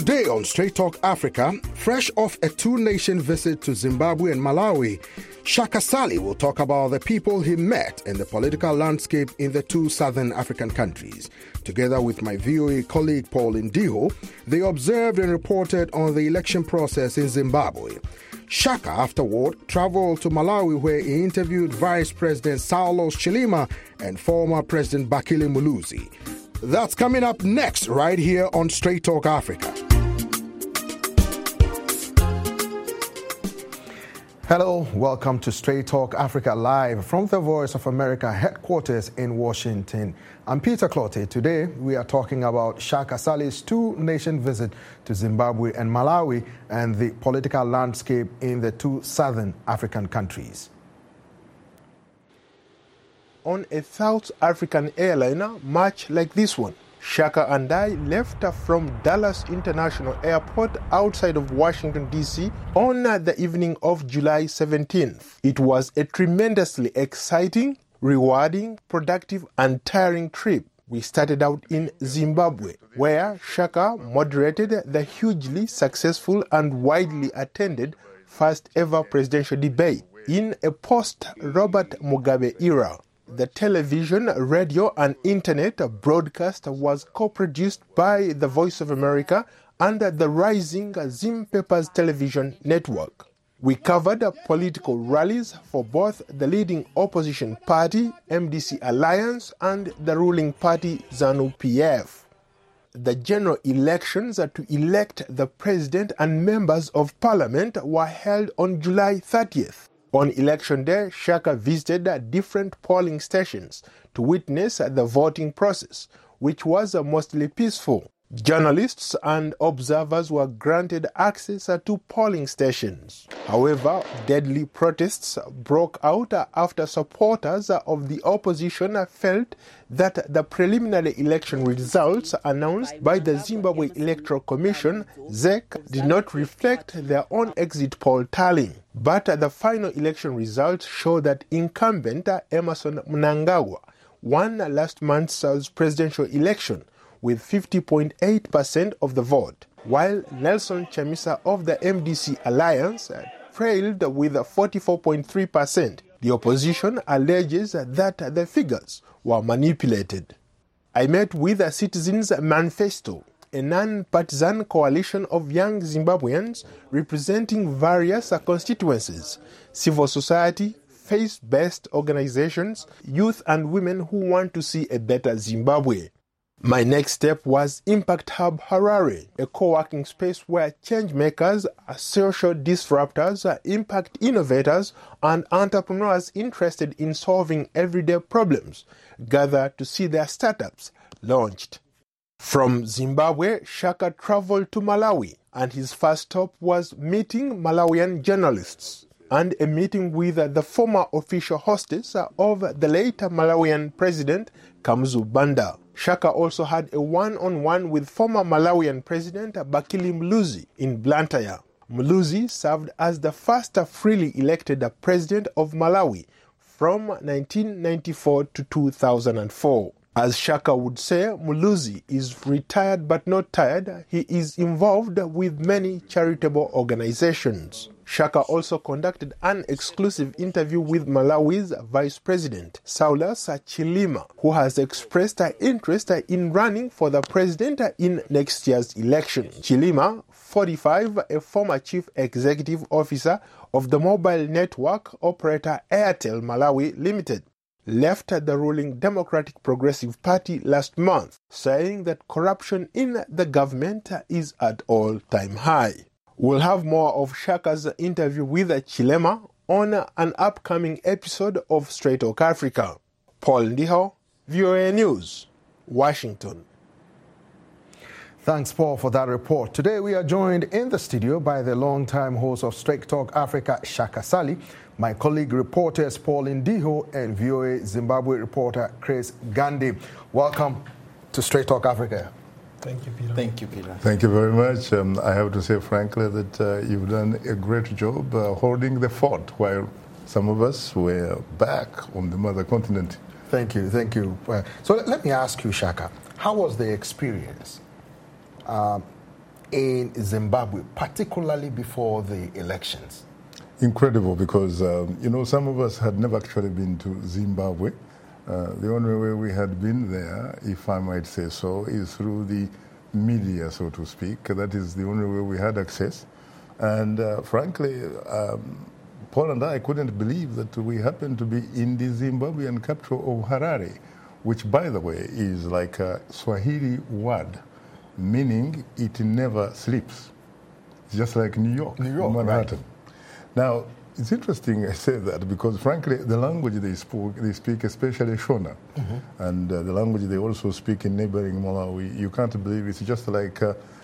Today on Straight Talk Africa, fresh off a two-nation visit to Zimbabwe and Malawi, Shaka Sali will talk about the people he met in the political landscape in the two southern African countries. Together with my VOA colleague Paul Ndiho, they observed and reported on the election process in Zimbabwe. Shaka, afterward, traveled to Malawi where he interviewed Vice President Saulos Chilima and former President Bakili Muluzi. That's coming up next right here on Straight Talk Africa. Hello, welcome to Straight Talk Africa live from the Voice of America headquarters in Washington. I'm Peter Clottey. Today we are talking about Shaka Sali's two-nation visit to Zimbabwe and Malawi and the political landscape in the two southern African countries. On a South African airliner, much like this one, Shaka and I left from Dallas International Airport outside of Washington, D.C. on the evening of July 17th. It was a tremendously exciting, rewarding, productive and tiring trip. We started out in Zimbabwe, where Shaka moderated the hugely successful and widely attended first ever presidential debate in a post-Robert Mugabe era. The television, radio and internet broadcast was co-produced by the Voice of America and the rising Zim Papers television network. We covered political rallies for both the leading opposition party, MDC Alliance, and the ruling party, ZANU-PF. The general elections to elect the president and members of parliament were held on July 30th. On election day, Shaka visited different polling stations to witness the voting process, which was mostly peaceful. Journalists and observers were granted access to polling stations. However, deadly protests broke out after supporters of the opposition felt that the preliminary election results announced by the Zimbabwe Electoral Commission, ZEC, did not reflect their own exit poll tallying. But the final election results show that incumbent Emmerson Mnangagwa won last month's presidential election with 50.8% of the vote, while Nelson Chamisa of the MDC Alliance trailed with 44.3%. The opposition alleges that the figures were manipulated. I met with Citizens Manifesto, a non-partisan coalition of young Zimbabweans representing various constituencies, civil society, faith-based organizations, youth and women who want to see a better Zimbabwe. My next step was Impact Hub Harare, a co-working space where change makers, social disruptors, impact innovators, and entrepreneurs interested in solving everyday problems gather to see their startups launched. From Zimbabwe, Shaka traveled to Malawi, and his first stop was meeting Malawian journalists and a meeting with the former official hostess of the late Malawian president, Kamuzu Banda. Shaka also had a one-on-one with former Malawian President Bakili Muluzi in Blantyre. Muluzi served as the first freely elected president of Malawi from 1994 to 2004. As Shaka would say, Muluzi is retired but not tired. He is involved with many charitable organizations. Shaka also conducted an exclusive interview with Malawi's Vice President, Saulos Chilima, who has expressed interest in running for the president in next year's election. Chilima, 45, a former chief executive officer of the mobile network operator Airtel Malawi Limited, left the ruling Democratic Progressive Party last month, saying that corruption in the government is at all-time high. We'll have more of Shaka's interview with Chilema on an upcoming episode of Straight Talk Africa. Paul Ndiho, VOA News, Washington. Thanks, Paul, for that report. Today we are joined in the studio by the longtime host of Straight Talk Africa, Shaka Sali, my colleague reporters Paul Ndiho and VOA Zimbabwe reporter Chris Gandhi. Welcome to Straight Talk Africa. Thank you, Peter. Thank you, Peter. Thank you very much. I have to say, frankly, that you've done a great job holding the fort while some of us were back on the mother continent. Thank you, thank you. So let me ask you, Shaka, how was the experience? in Zimbabwe, particularly before the elections? Incredible, because, some of us had never actually been to Zimbabwe. The only way we had been there, if I might say so, is through the media, so to speak. That is the only way we had access. And frankly, Paul and I couldn't believe that we happened to be in the Zimbabwean capital of Harare, which, by the way, is like a Swahili word, meaning it never sleeps. It's just like New York, Manhattan. Right. Now, it's interesting I say that because, frankly, the language they speak, especially Shona, and the language they also speak in neighboring Malawi, you can't believe it's just like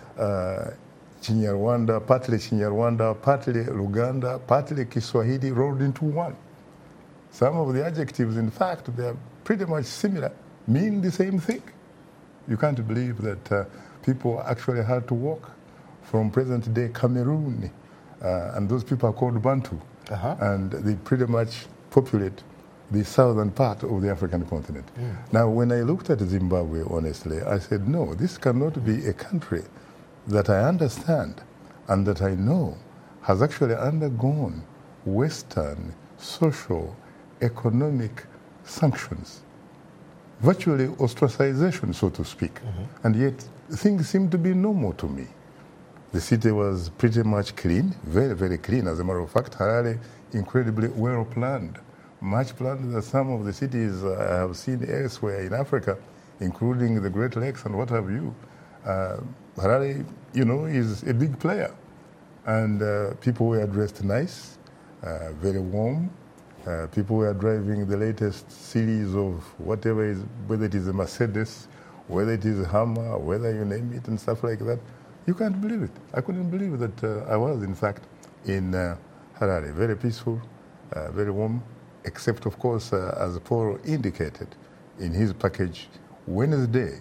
Chinyarwanda, partly Chinyarwanda, partly Luganda, partly Kiswahili rolled into one. Some of the adjectives, in fact, they are pretty much similar, mean the same thing. You can't believe that people actually had to walk from present-day Cameroon, and those people are called Bantu, and they pretty much populate the southern part of the African continent. Now, when I looked at Zimbabwe, honestly, I said, no, this cannot be a country that I understand and that I know has actually undergone Western social, economic sanctions, virtually ostracization, so to speak. And yet things seem to be normal to me. The city was pretty much clean, very, very clean. As a matter of fact, Harare, incredibly well planned, much planned than some of the cities I have seen elsewhere in Africa, including the Great Lakes and what have you. Harare, is a big player. And people were dressed nice, very warm. People were driving the latest series of whatever is, whether it is a Mercedes, whether it is a Hummer, whether you name it and stuff like that. You can't believe it. I couldn't believe that I was, in fact, in Harare. Very peaceful, very warm, except, of course, as Paul indicated in his package, Wednesday,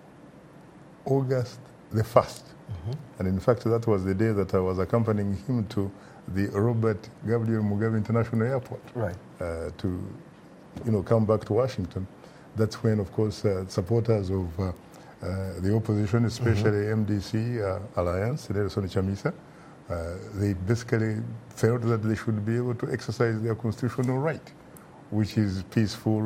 August the 1st. And in fact, that was the day that I was accompanying him to the Robert Gabriel Mugabe International Airport to, come back to Washington. That's when, of course, supporters of the opposition, especially MDC Alliance, Nelson Chamisa, they basically felt that they should be able to exercise their constitutional right, which is peaceful,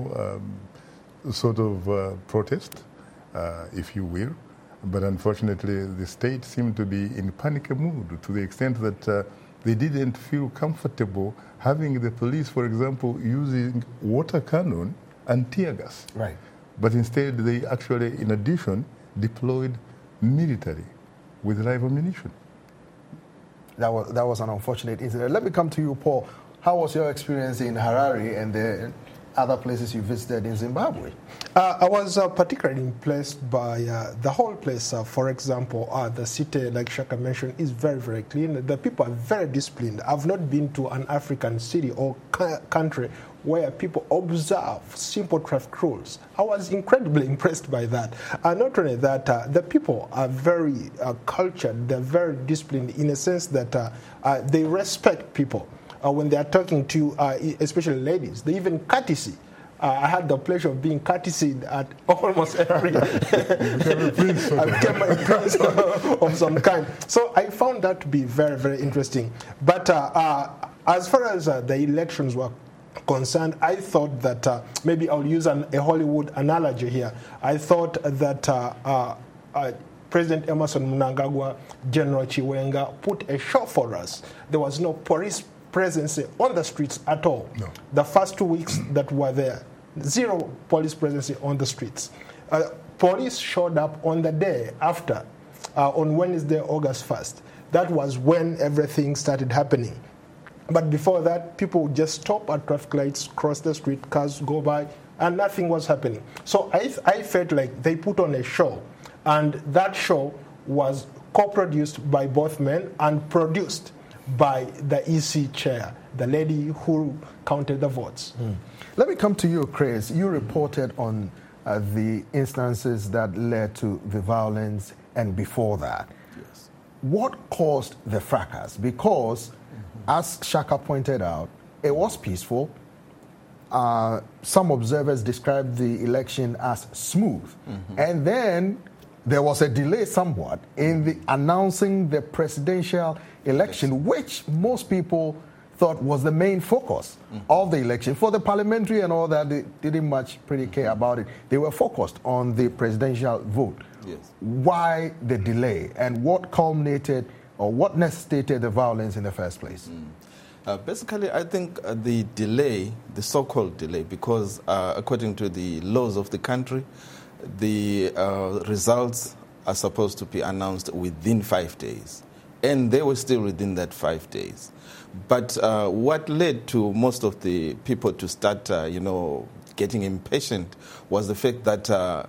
sort of protest, if you will. But unfortunately, the state seemed to be in panic mood to the extent that they didn't feel comfortable having the police, for example, using water cannon and tear gas. Right. But instead, they actually, in addition, deployed military with live ammunition. That was an unfortunate incident. Let me come to you, Paul. How was your experience in Harare and the other places you visited in Zimbabwe? I was particularly impressed by the whole place. For example, the city, like Shaka mentioned, is very, very clean. The people are very disciplined. I've not been to an African city or country where people observe simple traffic rules. I was incredibly impressed by that. Not only that, the people are very cultured. They're very disciplined in a sense that they respect people. When they are talking to, especially ladies, they even courtesy. I had the pleasure of being courtesied at almost every. I became a prince of some kind. So I found that to be very, very interesting. But as far as the elections were concerned, I thought that maybe I'll use a Hollywood analogy here. I thought that President Emerson Mnangagwa, General Chiwenga put a show for us. There was no police presence on the streets at all. No. The first 2 weeks that were there, zero police presence on the streets. Police showed up on the day after, on Wednesday, August 1st. That was when everything started happening. But before that, people would just stop at traffic lights, cross the street, cars go by, and nothing was happening. So I felt like they put on a show, and that show was co-produced by both men and produced by the EC chair, the lady who counted the votes. Let me come to you, Chris. You reported on the instances that led to the violence and before that. Yes. What caused the fracas? Because, as Shaka pointed out, it was peaceful. Some observers described the election as smooth. And then there was a delay somewhat in the announcing the presidential election, which most people thought was the main focus of the election. For the parliamentary and all that, they didn't much pretty care about it. They were focused on the presidential vote. Yes. Why the delay, and what culminated or what necessitated the violence in the first place? Basically, I think the delay, the so-called delay, because according to the laws of the country, the results are supposed to be announced within 5 days. And they were still within that 5 days. But what led to most of the people to start, getting impatient was the fact that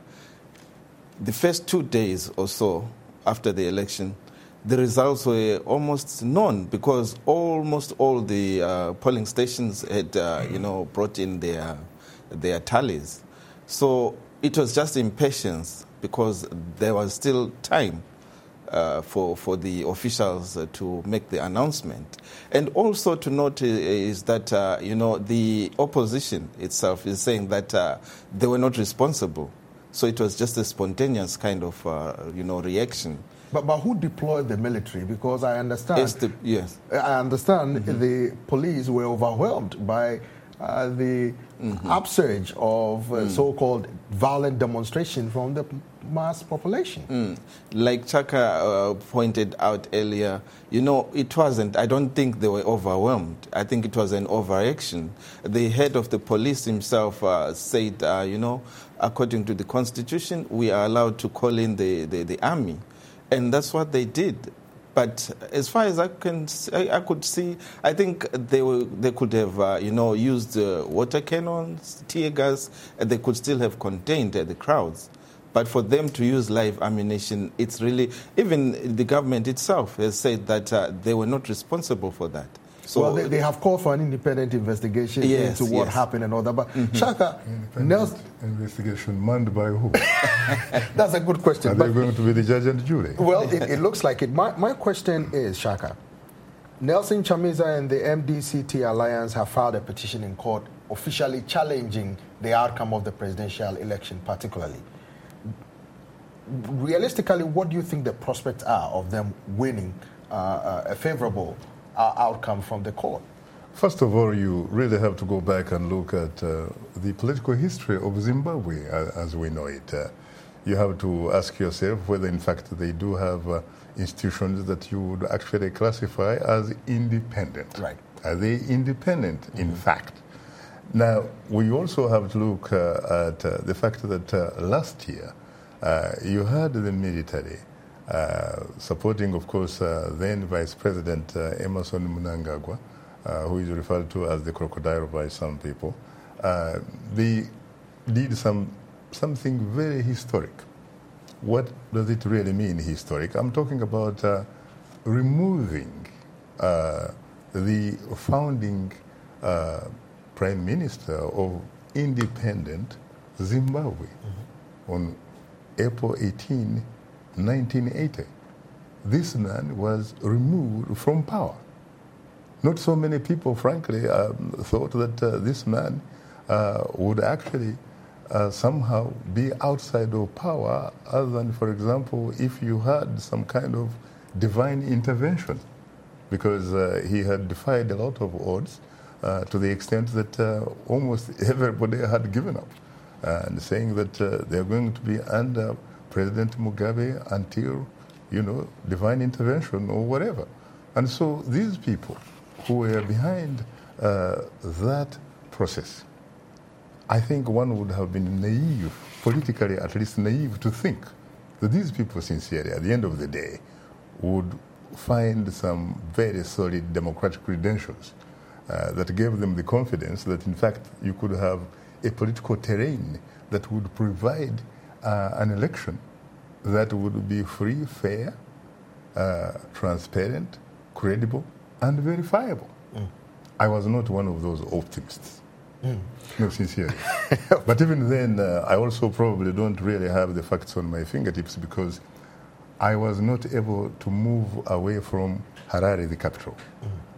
the first 2 days or so after the election, the results were almost known because almost all the polling stations had, brought in their tallies. So it was just impatience because there was still time for the officials to make the announcement. And also to note is that, the opposition itself is saying that they were not responsible. So it was just a spontaneous kind of, reaction. But who deployed the military? Because I understand. Yes. I understand the police were overwhelmed by the upsurge of so-called violent demonstration from the mass population. Like Chaka pointed out earlier, it wasn't. I don't think they were overwhelmed. I think it was an overreaction. The head of the police himself said, according to the Constitution, we are allowed to call in the army. And that's what they did. But as far as I could see, I think they could have, used water cannons, tear gas, and they could still have contained the crowds. But for them to use live ammunition, it's really, even the government itself has said that they were not responsible for that. So well, they have called for an independent investigation into what happened and all that. But Shaka, Nelson, investigation manned by who? That's a good question. Are they going to be the judge and jury? Well, it looks like it. My question is, Shaka, Nelson Chamisa and the MDCT Alliance have filed a petition in court officially challenging the outcome of the presidential election particularly. Realistically, what do you think the prospects are of them winning a favorable outcome from the court? First of all, you really have to go back and look at the political history of Zimbabwe as we know it. You have to ask yourself whether, in fact, they do have institutions that you would actually classify as independent. Right. Are they independent, in fact? Now, we also have to look at the fact that last year you had the military supporting, of course, then Vice President Emmerson Mnangagwa, who is referred to as the crocodile by some people. They did something very historic. What does it really mean, historic? I'm talking about removing the founding Prime Minister of independent Zimbabwe on April 18, 1980. This man was removed from power. Not so many people, frankly, thought that this man would actually somehow be outside of power, other than, for example, if you had some kind of divine intervention, because he had defied a lot of odds to the extent that almost everybody had given up, and saying that they're going to be under President Mugabe until, divine intervention or whatever. And so these people who were behind that process, I think one would have been naive, politically at least naive, to think that these people sincerely, at the end of the day, would find some very solid democratic credentials that gave them the confidence that, in fact, you could have a political terrain that would provide an election that would be free, fair, transparent, credible, and verifiable. I was not one of those optimists. No, sincerely. But even then, I also probably don't really have the facts on my fingertips because I was not able to move away from Harare, the capital.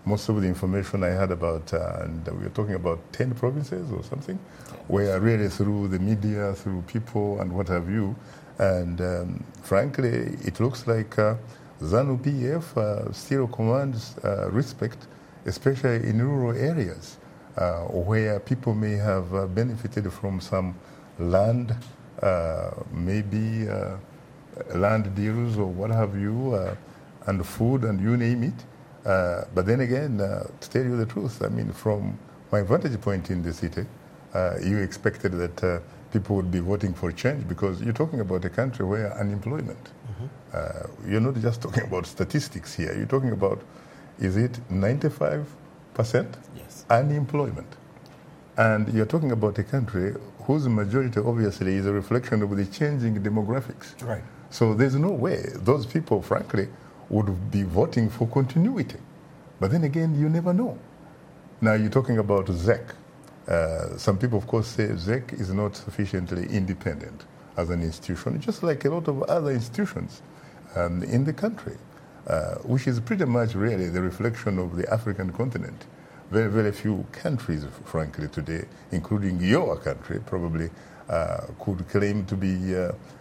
most of the information I had about, and we were talking about 10 provinces or something, were really through the media, through people and what have you. And frankly, it looks like ZANU-PF still commands respect, especially in rural areas where people may have benefited from some land, maybe land deals or what have you, and food and you name it. But then again, to tell you the truth, I mean, from my vantage point in the city, you expected that people would be voting for change because you're talking about a country where unemployment, you're not just talking about statistics here, you're talking about, is it 95% Yes. unemployment? And you're talking about a country whose majority obviously is a reflection of the changing demographics. Right. So there's no way those people, frankly, would be voting for continuity. But then again, you never know. Now you're talking about ZEC. Some people, of course, say ZEC is not sufficiently independent as an institution, just like a lot of other institutions in the country, which is pretty much really the reflection of the African continent. Very, very few countries, frankly, today, including your country, probably could claim to be,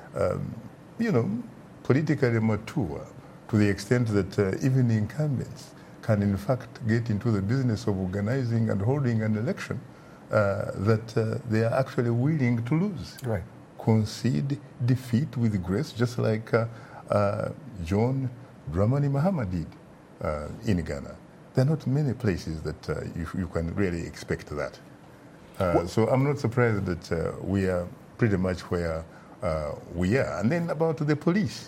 politically mature to the extent that even incumbents can, in fact, get into the business of organizing and holding an election that they are actually willing to lose. Right. Concede defeat with grace, just like John Dramani Mahama did in Ghana. There are not many places that you can really expect that. So I'm not surprised that we are pretty much where we are. And then about the police.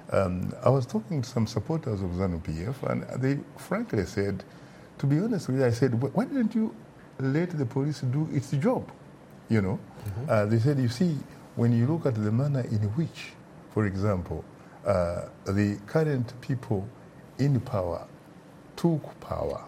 I was talking to some supporters of ZANU-PF, and they frankly said, to be honest with you, I said, why didn't you let the police do its job? You know, they said, you see, when you look at the manner in which, for example, the current people in power took power,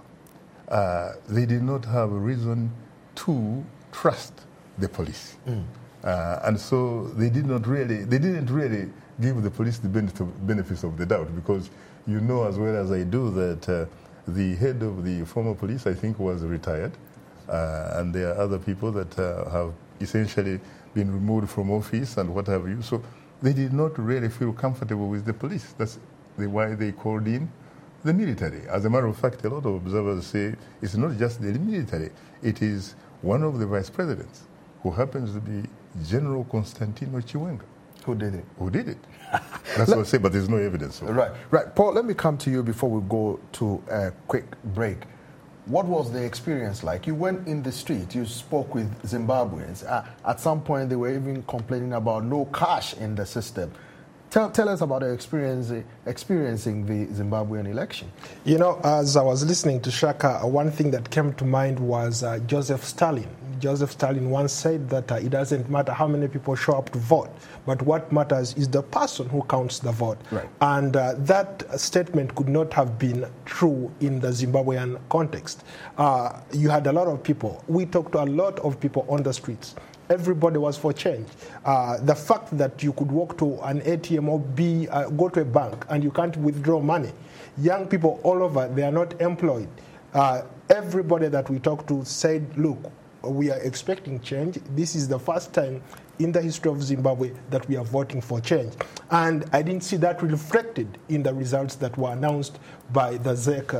they did not have a reason to trust the police. And so they didn't really give the police the benefits of the doubt, because you know as well as I do that the head of the former police, I think, was retired, and there are other people that have essentially been removed from office and what have you. So they did not really feel comfortable with the police. That's why they called in the military. As a matter of fact, a lot of observers say it's not just the military, it is one of the vice presidents who happens to be General Constantino Chiwenga. Who did it? Who did it? That's what I say, but there's no evidence. Right. Paul, let me come to you before we go to a quick break. What was the experience like? You went in the street, you spoke with Zimbabweans. At some point, they were even complaining about no cash in the system. Tell us about the experiencing the Zimbabwean election. You know, as I was listening to Shaka, one thing that came to mind was Joseph Stalin. Joseph Stalin once said that it doesn't matter how many people show up to vote, but what matters is the person who counts the vote. Right. And that statement could not have been true in the Zimbabwean context. You had a lot of people. We talked to a lot of people on the streets. Everybody was for change. The fact that you could walk to an ATM or go to a bank and you can't withdraw money. Young people all over, they are not employed. Everybody that we talked to said, look, we are expecting change. This is the first time in the history of Zimbabwe that we are voting for change. And I didn't see that reflected in the results that were announced by the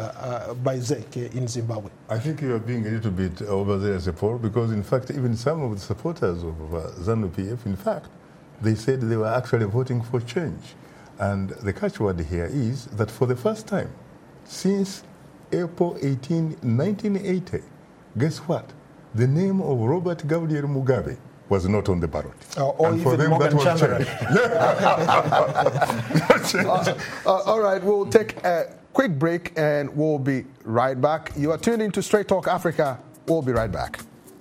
ZEC in Zimbabwe. I think you are being a little bit over there, Paul, because in fact, even some of the supporters of ZANU-PF, in fact, they said they were actually voting for change. And the catchword here is that for the first time since April 18, 1980, guess what? The name of Robert Gabriel Mugabe was not on the ballot. Or and for them, Morgan that was all right, we'll take a quick break and we'll be right back. You are tuned into Straight Talk Africa. We'll be right back.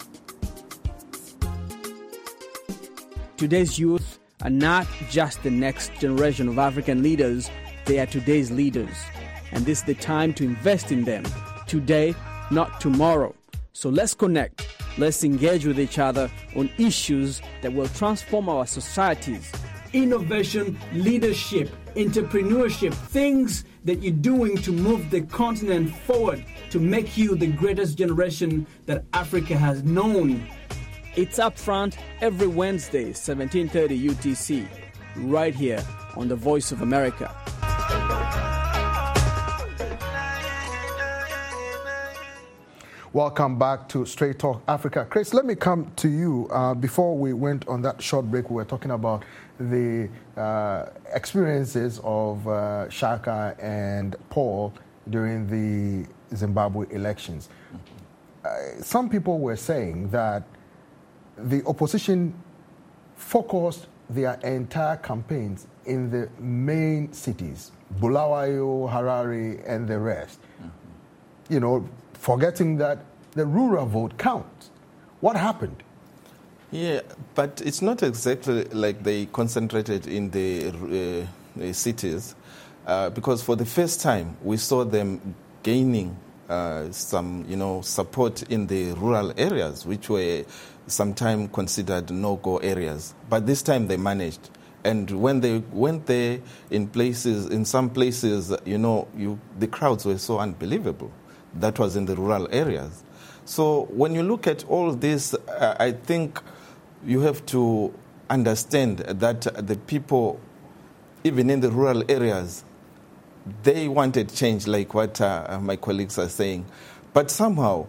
Today's youth are not just the next generation of African leaders, they are today's leaders. And this is the time to invest in them. Today, not tomorrow. So let's connect. Let's engage with each other on issues that will transform our societies. Innovation, leadership, entrepreneurship, things that you're doing to move the continent forward to make you the greatest generation that Africa has known. It's Upfront every Wednesday, 17:30 UTC, right here on the Voice of America. Welcome back to Straight Talk Africa. Chris, let me come to you. Before we went on that short break, we were talking about the experiences of Shaka and Paul during the Zimbabwe elections. Some people were saying that the opposition focused their entire campaigns in the main cities, Bulawayo, Harare, and the rest. You know, forgetting that the rural vote counts. What happened? Yeah, but it's not exactly like they concentrated in the cities, because for the first time we saw them gaining some, support in the rural areas, which were sometimes considered no-go areas. But this time they managed. And when they went there in some places, the crowds were so unbelievable. That was in the rural areas. So when you look at all this, I think you have to understand that the people, even in the rural areas, they wanted change, like what my colleagues are saying. But somehow,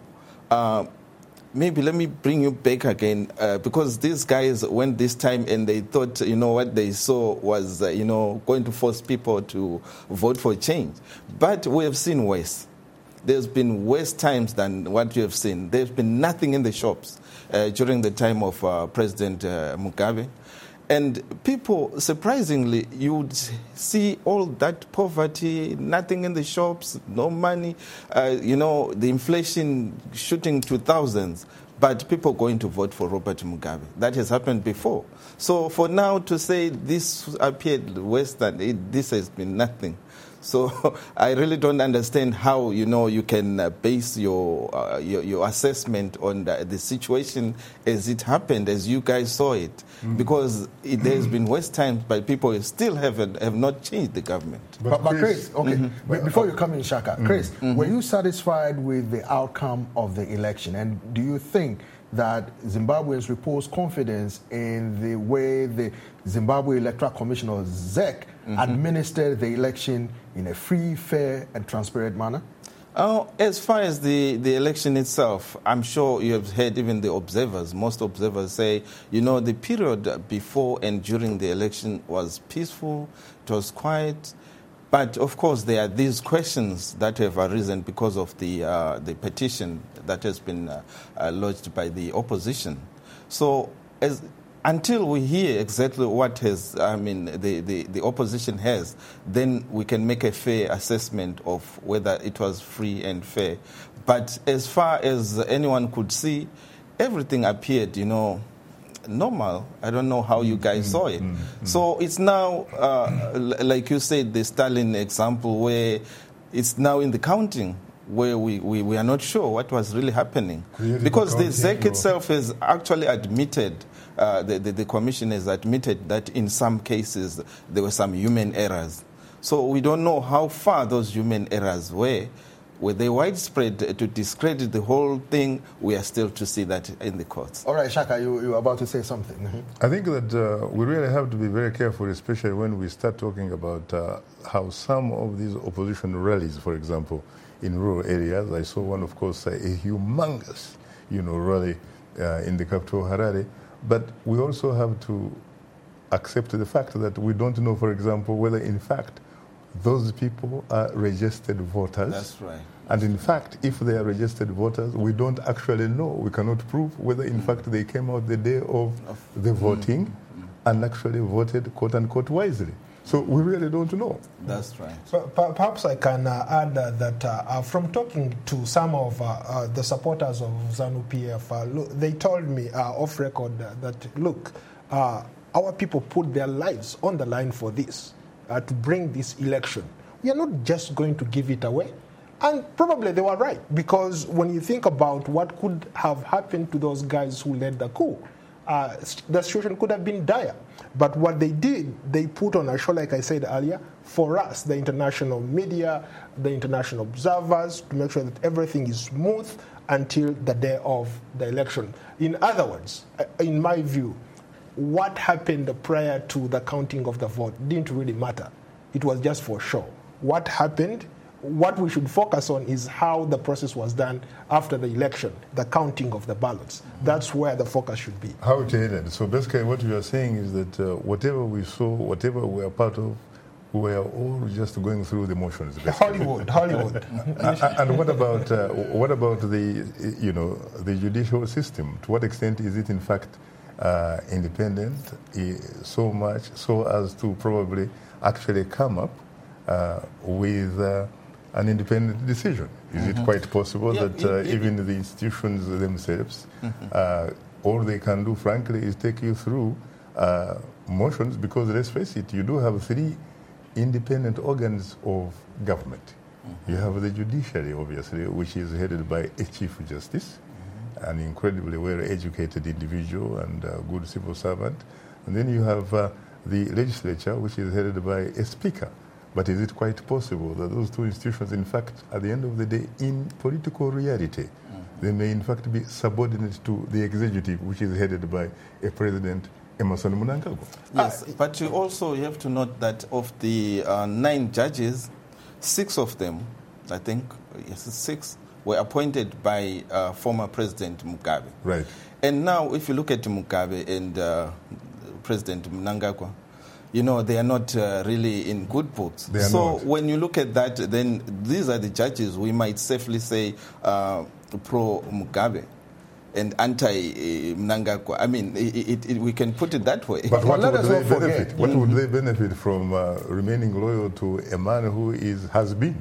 maybe let me bring you back again, because these guys went this time and they thought, what they saw was, going to force people to vote for change. But we have seen worse. There's been worse times than what you have seen. There's been nothing in the shops during the time of President Mugabe. And people, surprisingly, you would see all that poverty, nothing in the shops, no money, the inflation shooting to thousands, but people going to vote for Robert Mugabe. That has happened before. So for now to say this appeared worse than it, this has been nothing. So I really don't understand how, you can base your assessment on the situation as it happened, as you guys saw it. Because there's been worse times, but people still have not changed the government. But Chris, okay, before you come in, Shaka, Chris, were you satisfied with the outcome of the election? And do you think that Zimbabweans repose confidence in the way the Zimbabwe Electoral Commission, or ZEC, administered the election in a free, fair, and transparent manner? As far as the election itself, I'm sure you have heard even the observers. Most observers say, the period before and during the election was peaceful, it was quiet. But, of course, there are these questions that have arisen because of the petition that has been lodged by the opposition. So, until we hear exactly what the opposition has, then we can make a fair assessment of whether it was free and fair. But as far as anyone could see, everything appeared, normal. I don't know how you guys saw it. So it's now, like you said, the Stalin example, where it's now in the counting, where we are not sure what was really happening. Because the ZEC itself has actually admitted, the commission has admitted that in some cases there were some human errors. So we don't know how far those human errors were. Were they widespread to discredit the whole thing? We are still to see that in the courts. All right, Shaka, you were about to say something. I think that we really have to be very careful, especially when we start talking about how some of these opposition rallies, for example, in rural areas. I saw one, of course, a humongous, rally in the capital, Harare. But we also have to accept the fact that we don't know, for example, whether in fact those people are registered voters. That's right. And in fact, if they are registered voters, we don't actually know. We cannot prove whether in fact they came out the day of the voting and actually voted, quote unquote, wisely. So we really don't know. That's right. So perhaps I can add that from talking to some of the supporters of ZANU-PF, they told me off record that, look, our people put their lives on the line for this, to bring this election. We are not just going to give it away. And probably they were right, because when you think about what could have happened to those guys who led the coup, the situation could have been dire. But what they did, they put on a show, like I said earlier, for us, the international media, the international observers, to make sure that everything is smooth until the day of the election. In other words, in my view, what happened prior to the counting of the vote didn't really matter. It was just for show. What happened, what we should focus on is how the process was done after the election, the counting of the ballots. That's where the focus should be. How it ended. So basically what you are saying is that whatever we saw, whatever we are part of, we are all just going through the motions. Hollywood. And what about the judicial system? To what extent is it in fact independent so much so as to probably actually come up with an independent decision? Is it quite possible that even the institutions themselves, all they can do, frankly, is take you through motions? Because let's face it, you do have three independent organs of government. You have the judiciary, obviously, which is headed by a Chief Justice, an incredibly well-educated individual and a good civil servant. And then you have the legislature, which is headed by a speaker. But is it quite possible that those two institutions, in fact, at the end of the day, in political reality, they may in fact be subordinate to the executive, which is headed by a president, Emmerson Mnangagwa? Yes, but you also have to note that of the 9 judges, 6 of them, I think, 6, were appointed by former President Mugabe. Right. And now, if you look at Mugabe and President Mnangagwa, they are not really in good books. So when you look at that, then these are the judges we might safely say pro-Mugabe and anti-Mnangagwa. I mean, we can put it that way. But what would they benefit? What would they benefit from remaining loyal to a man who has been?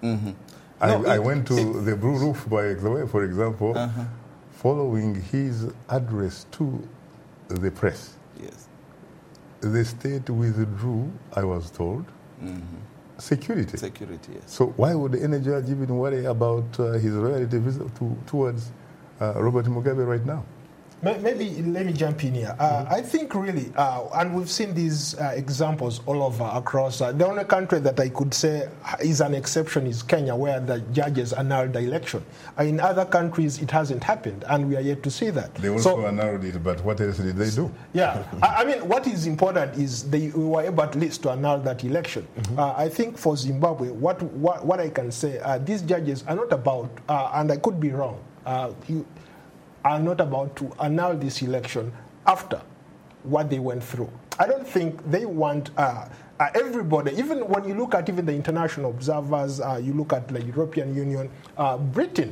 I went to the Blue Roof, by the way, for example, following his address to the press. Yes. The state withdrew, I was told, security. Security, yes. So why would any judge even worry about his loyalty towards Robert Mugabe right now? Maybe let me jump in here. I think really, and we've seen these examples all over across. The only country that I could say is an exception is Kenya, where the judges annulled the election. In other countries, it hasn't happened, and we are yet to see that. They also annulled it, but what else did they do? Yeah, I mean, what is important is we were able at least to annul that election. I think for Zimbabwe, what I can say, these judges are not about, and I could be wrong, are not about to annul this election after what they went through. I don't think they want everybody, even when you look at even the international observers, you look at the European Union, Britain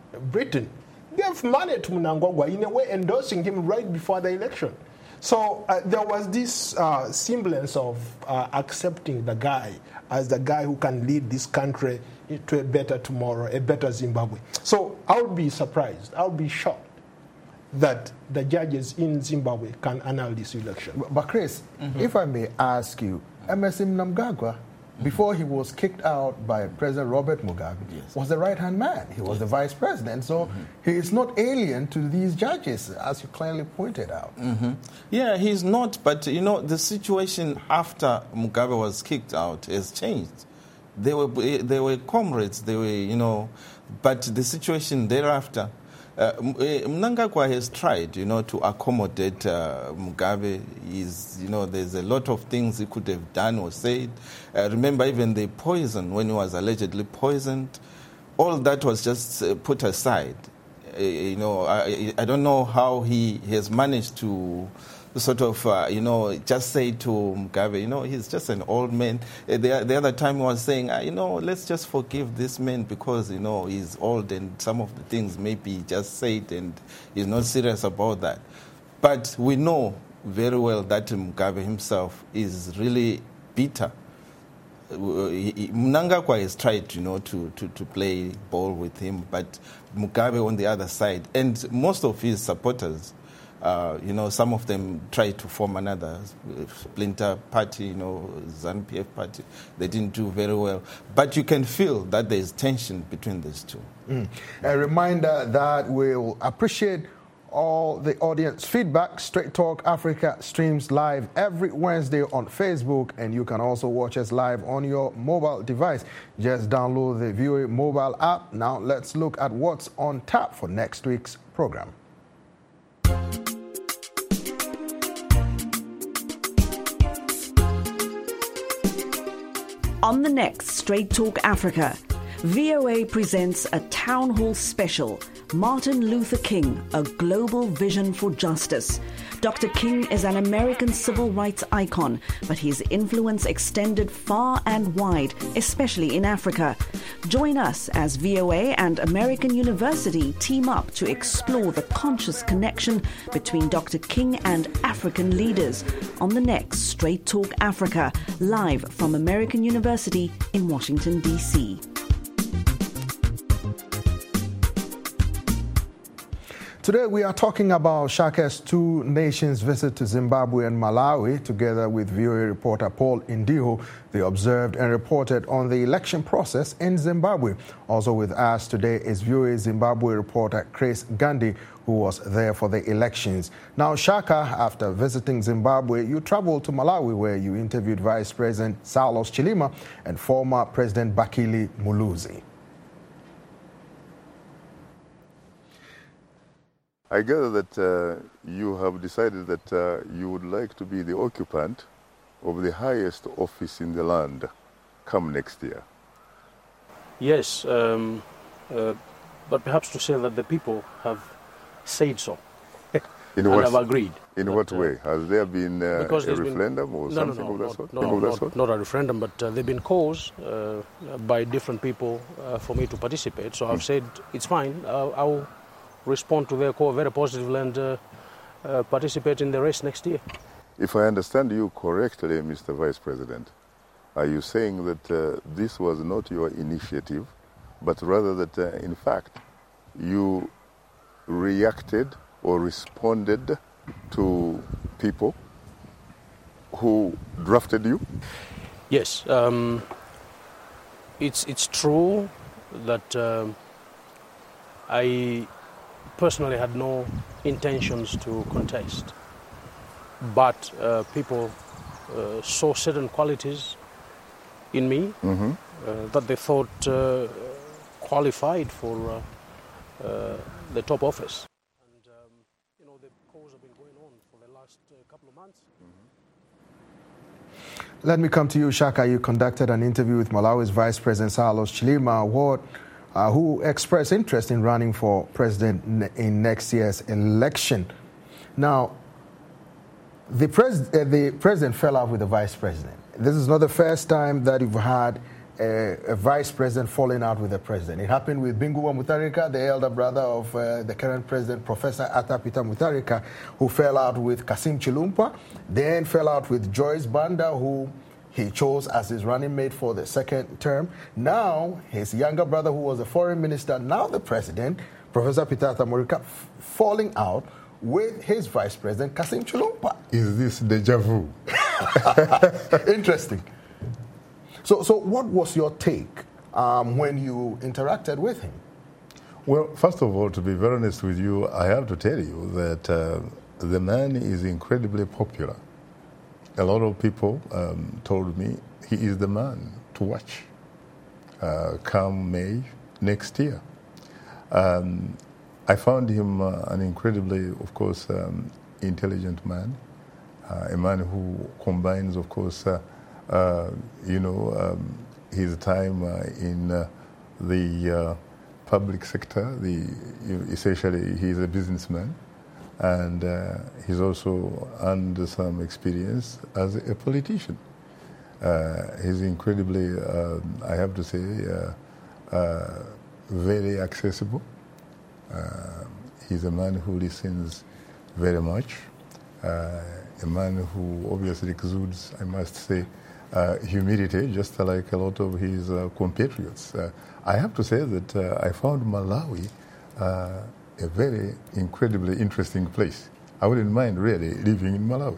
gave money to Mnangagwa, in a way endorsing him right before the election. So there was this semblance of accepting the guy as the guy who can lead this country to a better tomorrow, a better Zimbabwe. So I would be surprised, I would be shocked that the judges in Zimbabwe can annul this election. But Chris, if I may ask you, Emmerson Mnangagwa, before he was kicked out by President Robert Mugabe, was the right-hand man. He was the vice president, so he is not alien to these judges, as you clearly pointed out. Yeah, he's not, but the situation after Mugabe was kicked out has changed. They were comrades, but the situation thereafter, Mnangagwa has tried, to accommodate Mugabe. There's a lot of things he could have done or said. Remember, even the poison, when he was allegedly poisoned, all that was just put aside. I don't know how he has managed to sort of, just say to Mugabe, he's just an old man. The other time he was saying, let's just forgive this man because, he's old and some of the things maybe just said and he's not serious about that. But we know very well that Mugabe himself is really bitter. Mnangagwa has tried, to play ball with him, but Mugabe on the other side, and most of his supporters, some of them tried to form another splinter party, ZANU-PF party. They didn't do very well. But you can feel that there is tension between these two. A reminder that we'll appreciate all the audience feedback. Straight Talk Africa streams live every Wednesday on Facebook, and you can also watch us live on your mobile device. Just download the VOA mobile app. Now let's look at what's on tap for next week's program. On the next Straight Talk Africa, VOA presents a town hall special, Martin Luther King, A Global Vision for Justice. Dr. King is an American civil rights icon, but his influence extended far and wide, especially in Africa. Join us as VOA and American University team up to explore the conscious connection between Dr. King and African leaders on the next Straight Talk Africa, live from American University in Washington, D.C. Today we are talking about Shaka's two nations visit to Zimbabwe and Malawi, together with VOA reporter Paul Indiho. They observed and reported on the election process in Zimbabwe. Also with us today is VOA Zimbabwe reporter Chris Gandhi, who was there for the elections. Now, Shaka, after visiting Zimbabwe, you traveled to Malawi, where you interviewed Vice President Saulos Chilima and former President Bakili Muluzi. I gather that you have decided that you would like to be the occupant of the highest office in the land come next year. Yes, but perhaps to say that the people have said so and have agreed. In what way? Has there been a referendum or something of that sort? Not a referendum, but there have been calls by different people for me to participate. So I've said it's fine. I'll respond to their call very positively and participate in the race next year. If I understand you correctly, Mr. Vice President, are you saying that this was not your initiative, but rather that, in fact, you reacted or responded to people who drafted you? Yes. It's true that I personally had no intentions to contest, but people saw certain qualities in me that they thought qualified for the top office. And the calls have been going on for the last couple of months. Let me come to you, Shaka. You conducted an interview with Malawi's Vice President Saulos Chilima, who expressed interest in running for president in next year's election. Now, the president fell out with the vice president. This is not the first time that you've had a vice president falling out with the president. It happened with Bingu wa Mutharika, the elder brother of the current president, Professor Arthur Peter Mutharika, who fell out with Kassim Chilumpa, then fell out with Joyce Banda, who he chose as his running mate for the second term. Now, his younger brother, who was the foreign minister, now the president, Professor Peter Mutharika, falling out with his vice president, Kassim Chilumpa. Is this deja vu? Interesting. So what was your take when you interacted with him? Well, first of all, to be very honest with you, I have to tell you that the man is incredibly popular. A lot of people told me he is the man to watch come May next year. I found him an incredibly, of course, intelligent man, a man who combines, of course, his time in the public sector. Essentially, he's a businessman, and he's also earned some experience as a politician. He's incredibly, I have to say, very accessible. He's a man who listens very much, a man who obviously exudes, I must say, humility, just like a lot of his compatriots. I have to say that I found Malawi a very incredibly interesting place. I wouldn't mind really living in Malawi.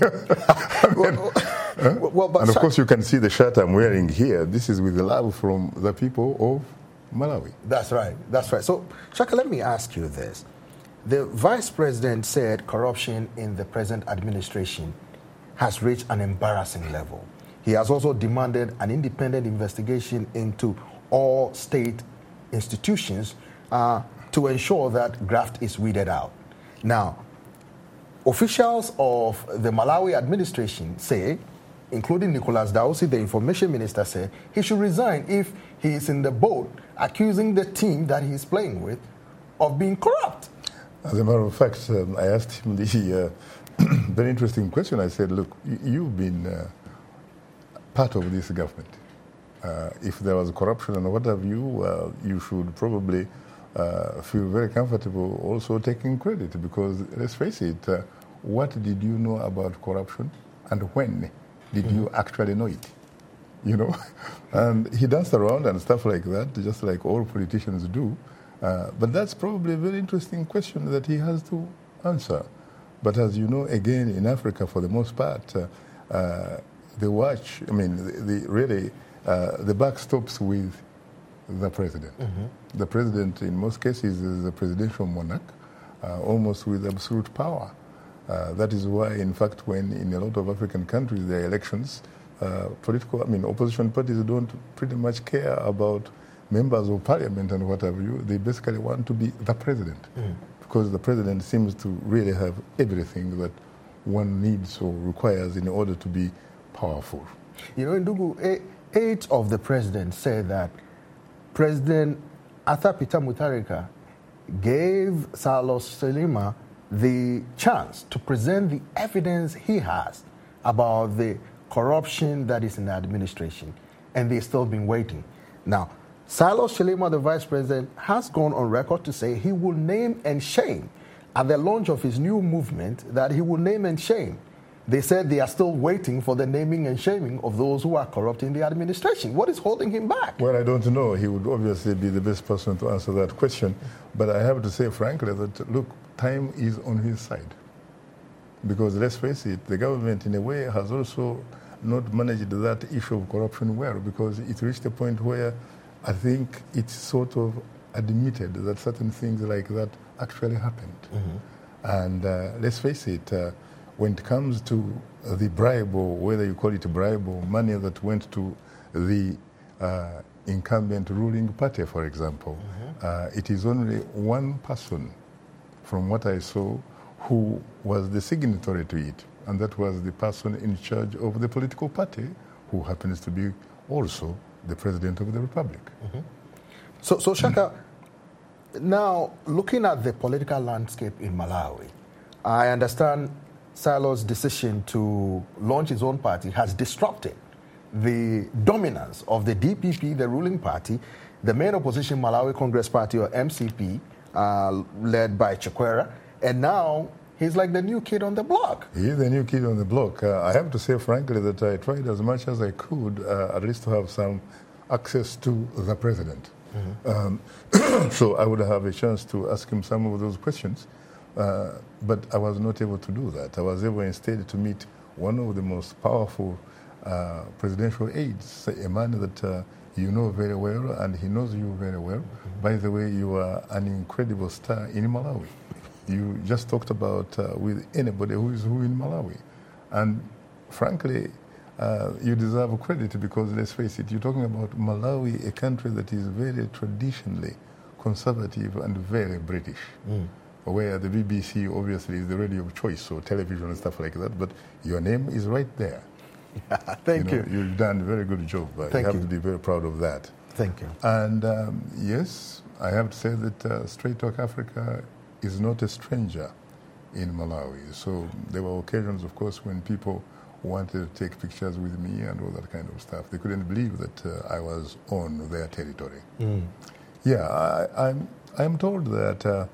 And of course you can see the shirt I'm wearing here. This is with the love from the people of Malawi. That's right. So, Shaka, let me ask you this. the vice president said corruption in the present administration has reached an embarrassing level. He has also demanded an independent investigation into all state institutions to ensure that graft is weeded out. Now, officials of the Malawi administration say, including Nicholas Dausi, the information minister, said he should resign if he is in the boat accusing the team that he is playing with of being corrupt. As a matter of fact, I asked him the very interesting question. I said, look, you've been part of this government. If there was corruption and what have you, you should probably feel very comfortable also taking credit, because let's face it, what did you know about corruption and when did you actually know it? You know? And he danced around and stuff like that, just like all politicians do. But that's probably a very interesting question that he has to answer. But as you know, again, in Africa, for the most part, the buck stops with the president. The president, in most cases, is a presidential monarch, almost with absolute power. That is why, in fact, when in a lot of African countries there are elections, opposition parties don't pretty much care about members of parliament and what have you. They basically want to be the president, because the president seems to really have everything that one needs or requires in order to be powerful. You know, Ndugu, aides of the president said that President Arthur Peter Mutharika gave Salos Selima the chance to present the evidence he has about the corruption that is in the administration, and they've still been waiting. Now, Salos Selima, the vice president, has gone on record to say he will name and shame at the launch of his new movement, that he will name and shame. They said they are still waiting for the naming and shaming of those who are corrupt in the administration. What is holding him back? Well, I don't know. He would obviously be the best person to answer that question. But I have to say, frankly, that, look, time is on his side. Because let's face it, the government, in a way, has also not managed that issue of corruption well, because it reached a point where I think it's sort of admitted that certain things like that actually happened. And let's face it, when it comes to the bribe, or whether you call it a bribe, or money that went to the incumbent ruling party, for example, it is only one person, from what I saw, who was the signatory to it, and that was the person in charge of the political party, who happens to be also the president of the republic. So Shaka, now looking at the political landscape in Malawi, I understand Salo's decision to launch his own party has disrupted the dominance of the DPP, the ruling party, the main opposition Malawi Congress Party, or MCP, led by Chakwera, and now he's like the new kid on the block. He is the new kid on the block. I have to say, frankly, that I tried as much as I could, at least to have some access to the president. So I would have a chance to ask him some of those questions. But I was not able to do that. I was able instead to meet one of the most powerful presidential aides, a man that you know very well, and he knows you very well. By the way, you are an incredible star in Malawi. You just talked about with anybody who is who in Malawi. And frankly, you deserve credit, because let's face it, you're talking about Malawi, a country that is very traditionally conservative and very British. Where the BBC obviously is the radio of choice, or television and stuff like that, but your name is right there. Thank you. You've done a very good job. You have to be very proud of that. Thank you. And yes, I have to say that Straight Talk Africa is not a stranger in Malawi. So there were occasions, of course, when people wanted to take pictures with me and all that kind of stuff. They couldn't believe that I was on their territory. Yeah, I'm told that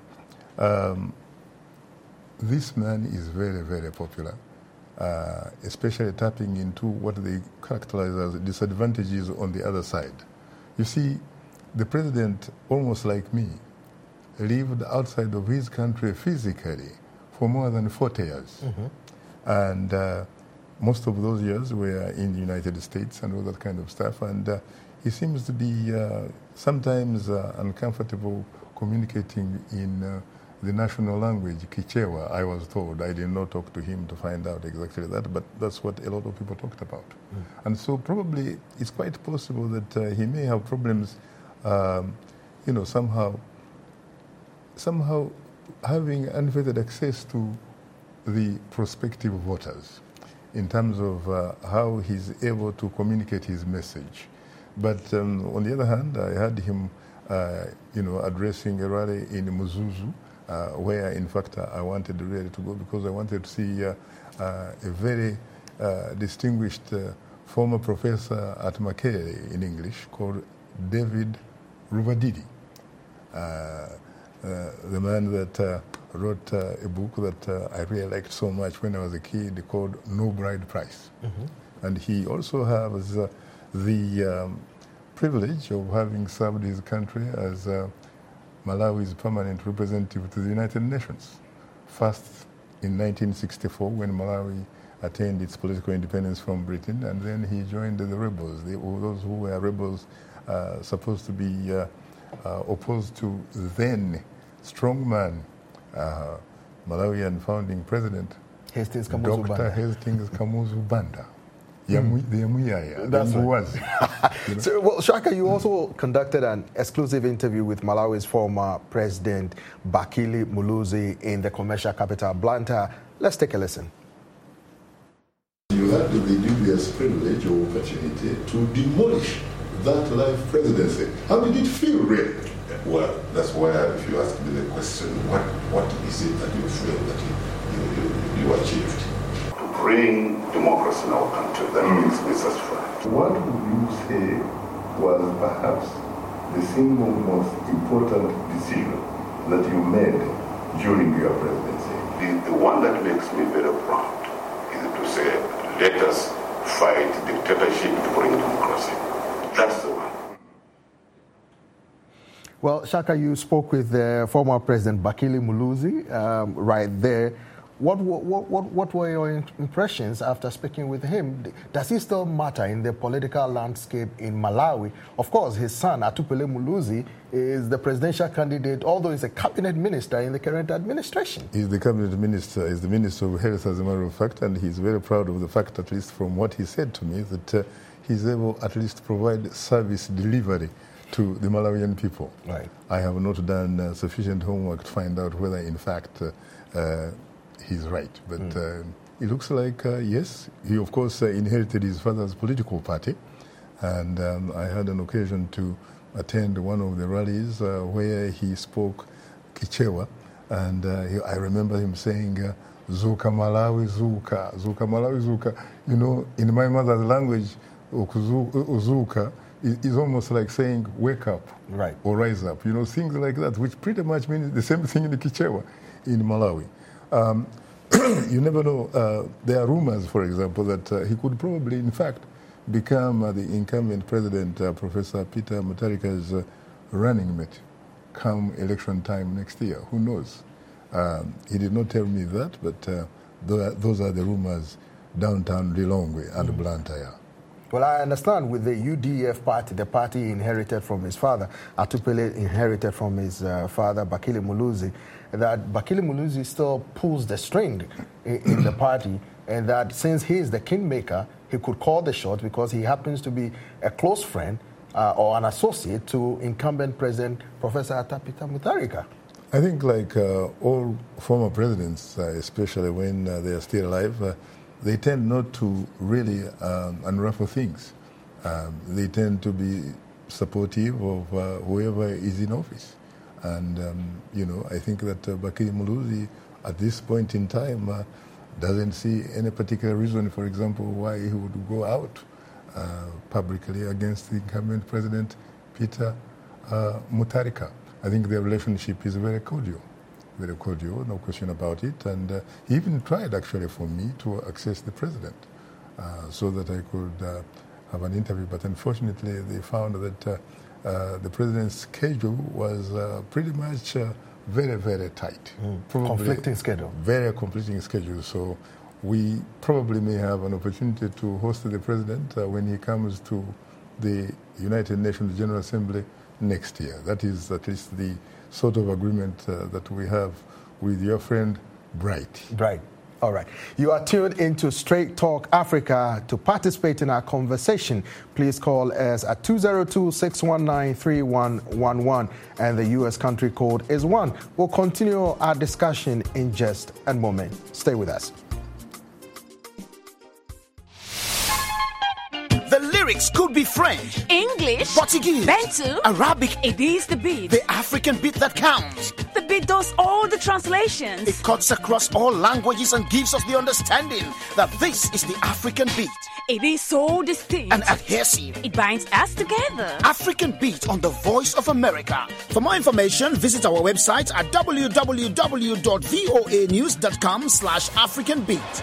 this man is very, very popular, especially tapping into what they characterize as disadvantages on the other side. You see, the president, almost like me, lived outside of his country physically for more than 40 years. And most of those years were in the United States and all that kind of stuff. And he seems to be sometimes uncomfortable communicating in the national language, Kichewa, I was told. I did not talk to him to find out exactly that, but that's what a lot of people talked about. And so probably it's quite possible that he may have problems, somehow having unfettered access to the prospective voters in terms of how he's able to communicate his message. But on the other hand, I had him, addressing a rally in Muzuzu, where in fact I wanted really to go because I wanted to see a very distinguished former professor at Makerere in English called David Rubadidi, the man that wrote a book that I really liked so much when I was a kid called No Bride Price. And he also has the privilege of having served his country as Malawi's permanent representative to the United Nations. First in 1964 when Malawi attained its political independence from Britain, and then he joined the rebels, those who were rebels supposed to be opposed to then strongman Malawian founding president Hastings Kamuzu Dr. Banda. Hastings Kamuzu Banda. The Yamuyaya. That's right. Was. So, well, Shaka, you also conducted an exclusive interview with Malawi's former president, Bakili Muluzi, in the commercial capital, Blantyre. Let's take a listen. You had the dubious privilege or opportunity to demolish that life presidency. How did it feel, really? Well, that's why if you ask me the question, what is it that you feel that you achieved? To bring democracy in our country, that makes me satisfied. What would you say was perhaps the single most important decision that you made during your presidency? The one that makes me very proud is to say, let us fight dictatorship to bring democracy. That's the one. Well, Shaka, you spoke with the former President Bakili Muluzi right there. What were your impressions after speaking with him? Does he still matter in the political landscape in Malawi? Of course, his son, Atupele Muluzi, is the presidential candidate, although he's a cabinet minister in the current administration. He's the cabinet minister, he's the minister of health, as a matter of fact, and he's very proud of the fact, at least from what he said to me, that he's able at least to provide service delivery to the Malawian people. Right. I have not done sufficient homework to find out whether, in fact, he's right. But it looks like, yes, he, of course, inherited his father's political party. And I had an occasion to attend one of the rallies where he spoke Kichewa. And I remember him saying, Zuka Malawi, Zuka, Zuka Malawi, Zuka. You know, in my mother's language, Zuka is almost like saying wake up, right, or rise up. You know, things like that, which pretty much means the same thing in the Kichewa in Malawi. You never know. There are rumors, for example, that he could probably, in fact, become the incumbent president, Professor Peter Mutharika's running mate, come election time next year. Who knows? He did not tell me that, but those are the rumors downtown Lilongwe and Blantyre. Well, I understand with the UDF party, the party he inherited from his father, Atupele inherited from his father, Bakili Muluzi, that Bakili Muluzi still pulls the string in the party, and that since he is the kingmaker, he could call the shot because he happens to be a close friend or an associate to incumbent president, Professor Peter Mutharika. I think like all former presidents, especially when they are still alive, they tend not to really unruffle things. They tend to be supportive of whoever is in office. And, I think that Bakili Muluzi, at this point in time, doesn't see any particular reason, for example, why he would go out publicly against the incumbent president, Peter Mutharika. I think their relationship is very cordial, no question about it. And he even tried, actually, for me to access the president so that I could have an interview. But unfortunately, they found that the president's schedule was pretty much very, very tight. Conflicting schedule. Very conflicting schedule. So we probably may have an opportunity to host the president when he comes to the United Nations General Assembly next year. That is at least the sort of agreement that we have with your friend Bright. Bright. All right. You are tuned into Straight Talk Africa. To participate in our conversation, please call us at 202-619-3111 and the U.S. country code is 1. We'll continue our discussion in just a moment. Stay with us. The lyrics could be French, English, Portuguese, Bantu, Arabic. It is the beat. The African beat that counts. The beat does all the translations. It cuts across all languages and gives us the understanding that this is the African beat. It is so distinct and adhesive. It binds us together. African Beat on the Voice of America. For more information, visit our website at www.voanews.com/AfricanBeat.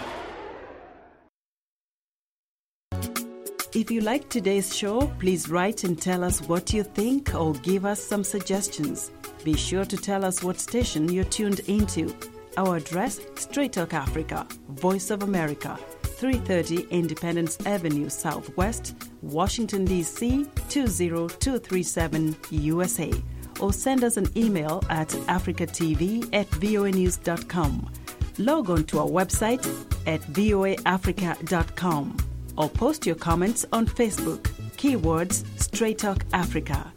If you like today's show, please write and tell us what you think or give us some suggestions. Be sure to tell us what station you're tuned into. Our address, Straight Talk Africa, Voice of America, 330 Independence Avenue Southwest, Washington, D.C. 20237 USA. Or send us an email at africatv@voanews.com. Log on to our website at voaafrica.com. Or post your comments on Facebook. Keywords Straight Talk Africa.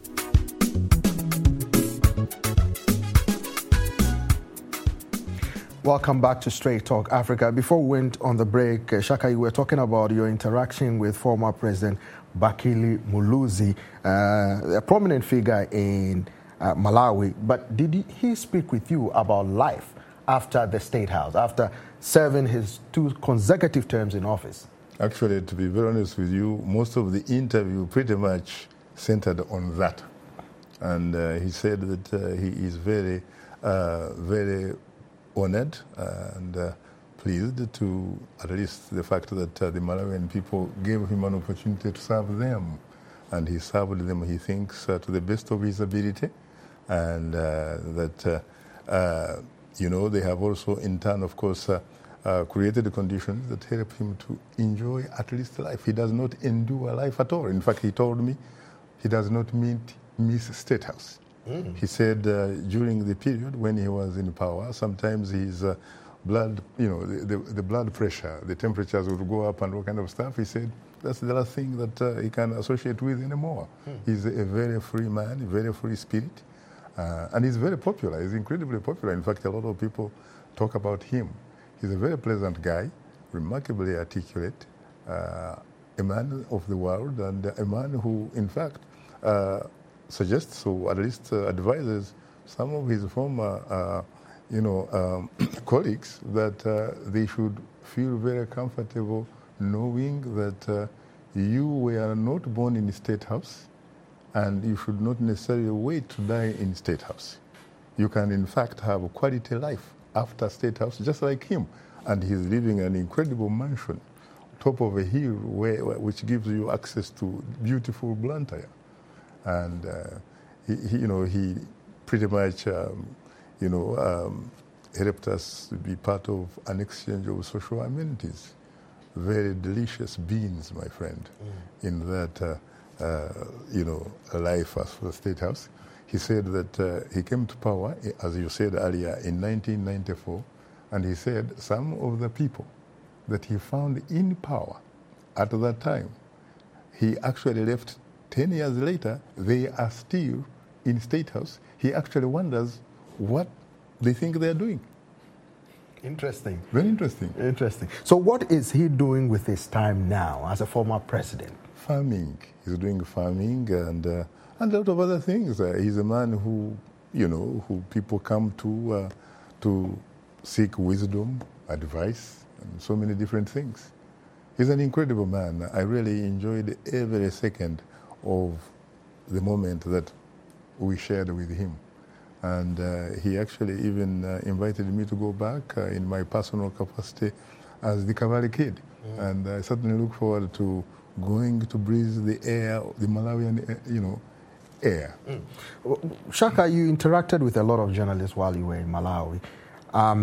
Welcome back to Straight Talk Africa. Before we went on the break, Shaka, you were talking about your interaction with former President Bakili Muluzi, a prominent figure in Malawi. But did he speak with you about life after the State House, after serving his 2 consecutive terms in office? Actually, to be very honest with you, most of the interview pretty much centered on that. And he said that he is very, very honored and pleased to at least the fact that the Malawian people gave him an opportunity to serve them. And he served them, he thinks, to the best of his ability. And that, they have also in turn, of course, created the conditions that help him to enjoy at least life. He does not endure life at all. In fact, he told me he does not miss State House. He said during the period when he was in power, sometimes his blood, the blood pressure, the temperatures would go up and all kind of stuff. He said that's the last thing that he can associate with anymore. He's a very free man, a very free spirit, and he's very popular. He's incredibly popular. In fact, a lot of people talk about him. He's a very pleasant guy, remarkably articulate, a man of the world, and a man who, in fact, suggests or at least advises some of his former, colleagues that they should feel very comfortable knowing that you were not born in the State House, and you should not necessarily wait to die in State House. You can, in fact, have a quality life after State House, just like him. And he's living in an incredible mansion, top of a hill, which gives you access to beautiful Blantyre. And he pretty much, helped us to be part of an exchange of social amenities. Very delicious beans, my friend, in that, life as for the State House. He said that he came to power, as you said earlier, in 1994, and he said some of the people that he found in power at that time, he actually left 10 years later, they are still in State House. He actually wonders what they think they are doing. Interesting. Very interesting. Interesting. So what is he doing with his time now as a former president? Farming. He's doing farming and a lot of other things. He's a man who people come to seek wisdom, advice, and so many different things. He's an incredible man. I really enjoyed every second of the moment that we shared with him. And he actually even invited me to go back in my personal capacity as the Cavalry Kid. And I certainly look forward to going to breathe the air, the Malawian, air. Shaka, you interacted with a lot of journalists while you were in Malawi.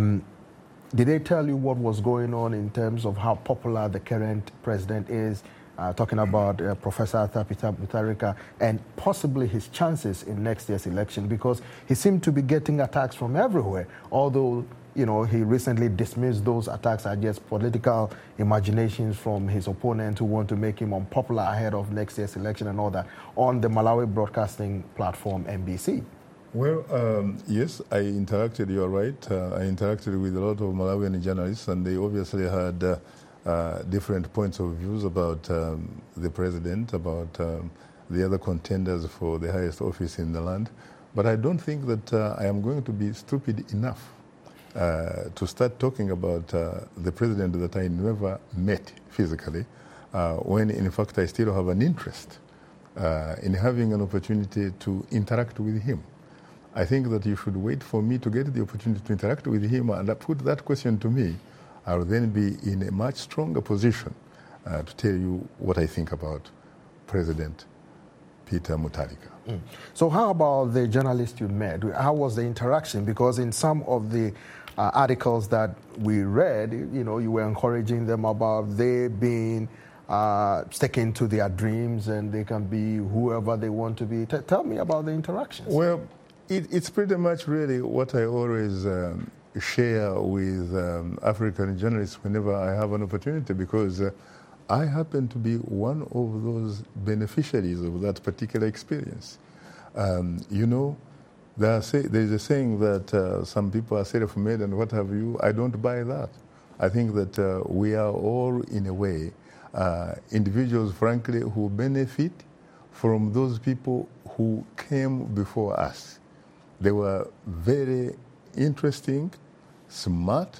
Did they tell you what was going on in terms of how popular the current president is? talking about Professor Arthur Peter Mutharika and possibly his chances in next year's election, because he seemed to be getting attacks from everywhere, although he recently dismissed those attacks as just political imaginations from his opponent who want to make him unpopular ahead of next year's election and all that on the Malawi broadcasting platform MBC. Well, yes, I interacted, you're right. I interacted with a lot of Malawian journalists, and they obviously had different points of views about the president, about the other contenders for the highest office in the land. But I don't think that I am going to be stupid enough to start talking about the president that I never met physically, when in fact I still have an interest in having an opportunity to interact with him. I think that you should wait for me to get the opportunity to interact with him and put that question to me. I'll then be in a much stronger position to tell you what I think about President Peter Mutharika. So how about the journalists you met? How was the interaction? Because in some of the articles that we read, you were encouraging them about they being sticking to their dreams and they can be whoever they want to be. Tell me about the interactions. Well, it's pretty much really what I always share with African journalists whenever I have an opportunity, because I happen to be one of those beneficiaries of that particular experience. There's a saying that some people are self-made and what have you. I don't buy that. I think that we are all, in a way, individuals, frankly, who benefit from those people who came before us. They were very interesting, smart,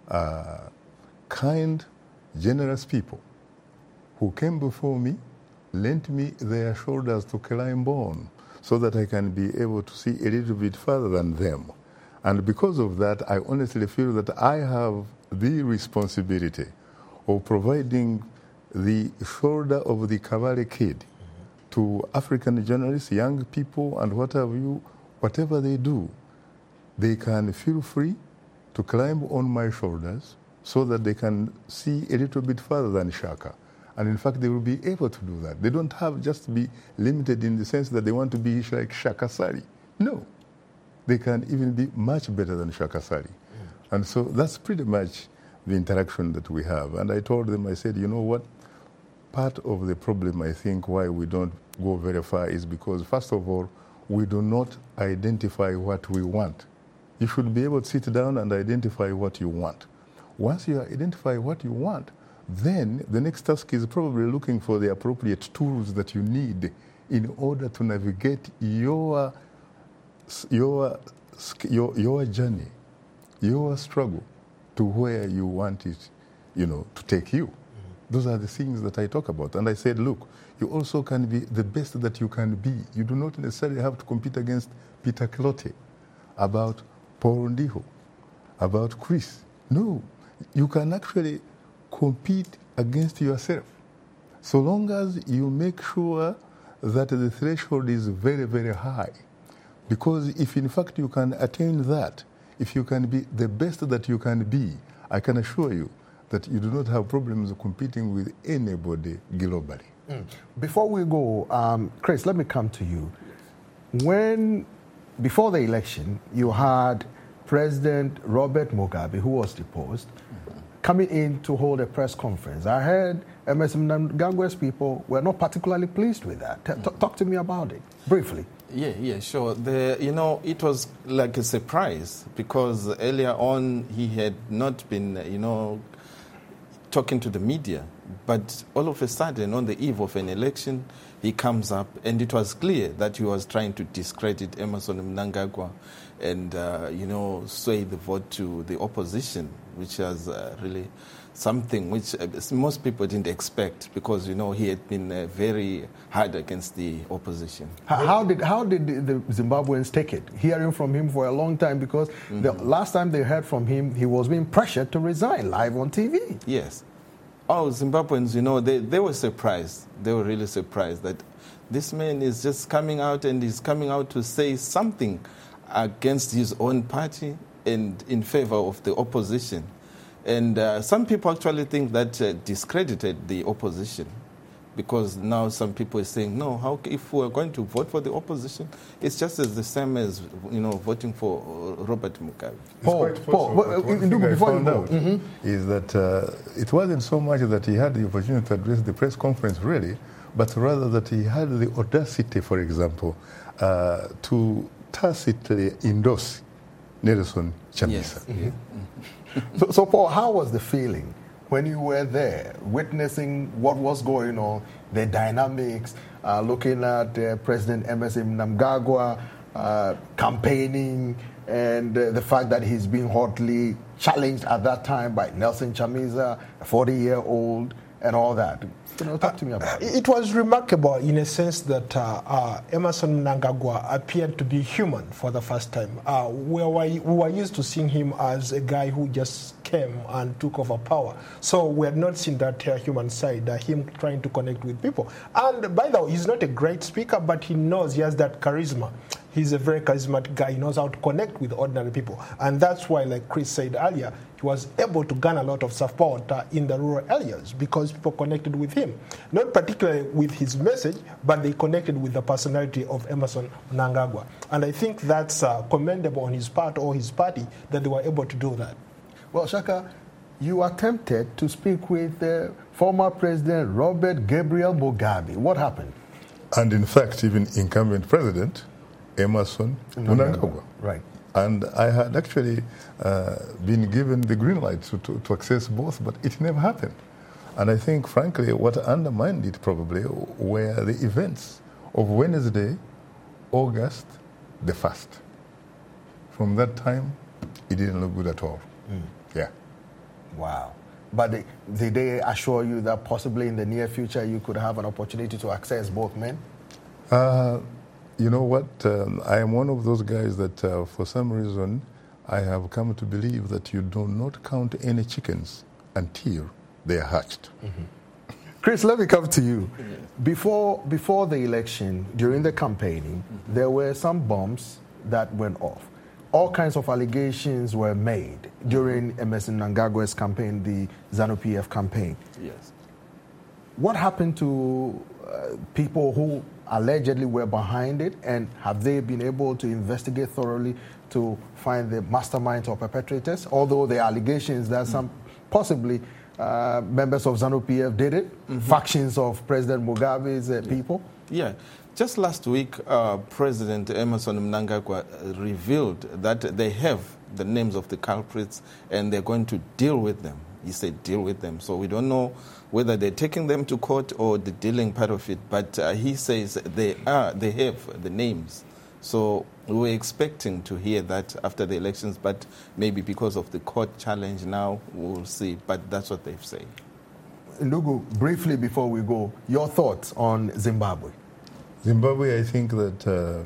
kind, generous people who came before me, lent me their shoulders to climb on so that I can be able to see a little bit further than them. And because of that, I honestly feel that I have the responsibility of providing the shoulder of the cavalry kid to African journalists, young people, and what have you. Whatever they do, they can feel free to climb on my shoulders so that they can see a little bit further than Shaka. And in fact, they will be able to do that. They don't have just to be limited in the sense that they want to be like Shaka Sali. No. They can even be much better than Shaka Sali. And so that's pretty much the interaction that we have. And I told them, I said, you know what? Part of the problem, I think, why we don't go very far is because, first of all, we do not identify what we want. You should be able to sit down and identify what you want. Once you identify what you want, then the next task is probably looking for the appropriate tools that you need in order to navigate your journey, your struggle to where you want it, to take you. Those are the things that I talk about. And I said, look, you also can be the best that you can be. You do not necessarily have to compete against Peter Clote, about Paul Ndiho, about Chris. No, you can actually compete against yourself, so long as you make sure that the threshold is very, very high. Because if in fact you can attain that, if you can be the best that you can be, I can assure you that you do not have problems competing with anybody globally. Before we go, Chris, let me come to you. Before the election, you had President Robert Mugabe, who was deposed, coming in to hold a press conference. I heard Emmerson Mnangagwa's people were not particularly pleased with that. Talk to me about it, briefly. Yeah, sure. It was like a surprise because earlier on he had not been, talking to the media. But all of a sudden, on the eve of an election, he comes up, and it was clear that he was trying to discredit Emmerson Mnangagwa and, sway the vote to the opposition, which was really something which most people didn't expect because, he had been very hard against the opposition. How did the Zimbabweans take it, hearing from him for a long time? Because the last time they heard from him, he was being pressured to resign live on TV. Yes. Oh, Zimbabweans, they were surprised. They were really surprised that this man is just coming out and he's coming out to say something against his own party and in favor of the opposition. And some people actually think that discredited the opposition because now some people are saying, no, if we're going to vote for the opposition, it's just as the same as, voting for Robert Mugabe. Paul, before you go, is that it wasn't so much that he had the opportunity to address the press conference, really, but rather that he had the audacity, for example, to tacitly endorse Nelson Chamisa. Yes. Mm-hmm. So, Paul, how was the feeling when you were there, witnessing what was going on, the dynamics, looking at President Emmerson Mnangagwa campaigning, and the fact that he's being hotly challenged at that time by Nelson Chamisa, a 40-year-old, and all that? Talk to me about it. It was remarkable in a sense that Emmerson Mnangagwa appeared to be human for the first time. We were used to seeing him as a guy who just came and took over power. So we had not seen that human side, him trying to connect with people. And by the way, he's not a great speaker, but he has that charisma. He's a very charismatic guy. He knows how to connect with ordinary people. And that's why, like Chris said earlier, he was able to gain a lot of support in the rural areas because people connected with him. Not particularly with his message, but they connected with the personality of Emmerson Mnangagwa. And I think that's commendable on his part or his party that they were able to do that. Well, Shaka, you attempted to speak with former President Robert Gabriel Mugabe. What happened? And in fact, even incumbent president Emmerson Mnangagwa. Right. And I had actually been given the green light to access both, but it never happened. And I think, frankly, what undermined it probably were the events of Wednesday, August the 1st. From that time, it didn't look good at all. Yeah. Wow. But did they assure you that possibly in the near future you could have an opportunity to access both men? You know what? I am one of those guys that for some reason I have come to believe that you do not count any chickens until they are hatched. Mm-hmm. Chris, let me come to you. Before the election, during the campaigning, there were some bombs that went off. All kinds of allegations were made during Emmerson Mnangagwa's campaign, the ZANU-PF campaign. Yes. What happened to people who allegedly were behind it, and have they been able to investigate thoroughly to find the masterminds or perpetrators? Although there are allegations that some possibly members of ZANU-PF did it, factions of President Mugabe's people. Yeah. Just last week, President Emmerson Mnangagwa revealed that they have the names of the culprits and they're going to deal with them. He said deal with them. So we don't know whether they're taking them to court or the dealing part of it, but he says they have the names. So we're expecting to hear that after the elections, but maybe because of the court challenge now, we'll see. But that's what they've said. Ndugu, briefly before we go, your thoughts on Zimbabwe? Zimbabwe, I think that,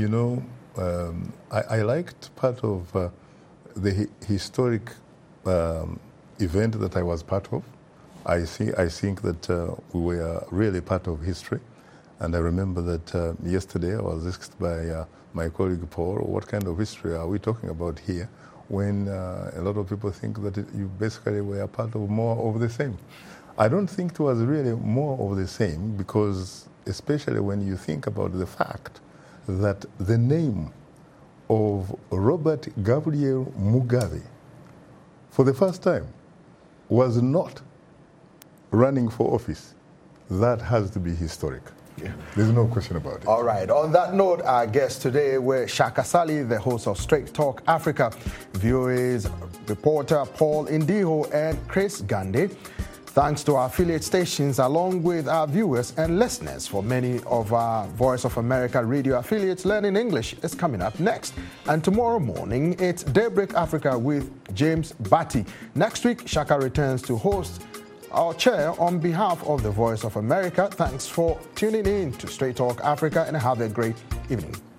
I liked part of the historic event that I was part of. I think that we were really part of history. And I remember that yesterday I was asked by my colleague Paul, what kind of history are we talking about here, when a lot of people think that you basically were part of more of the same. I don't think it was really more of the same, because especially when you think about the fact that the name of Robert Gabriel Mugabe, for the first time, was not running for office. That has to be historic. Yeah. There's no question about it. All right. On that note, our guests today were Shaka Sali, the host of Straight Talk Africa, VOA's reporter Paul Indiho, and Chris Gandhi. Thanks to our affiliate stations, along with our viewers and listeners. For many of our Voice of America radio affiliates, Learning English is coming up next. And tomorrow morning, it's Daybreak Africa with James Batty. Next week, Shaka returns to host our chair on behalf of the Voice of America. Thanks for tuning in to Straight Talk Africa, and have a great evening.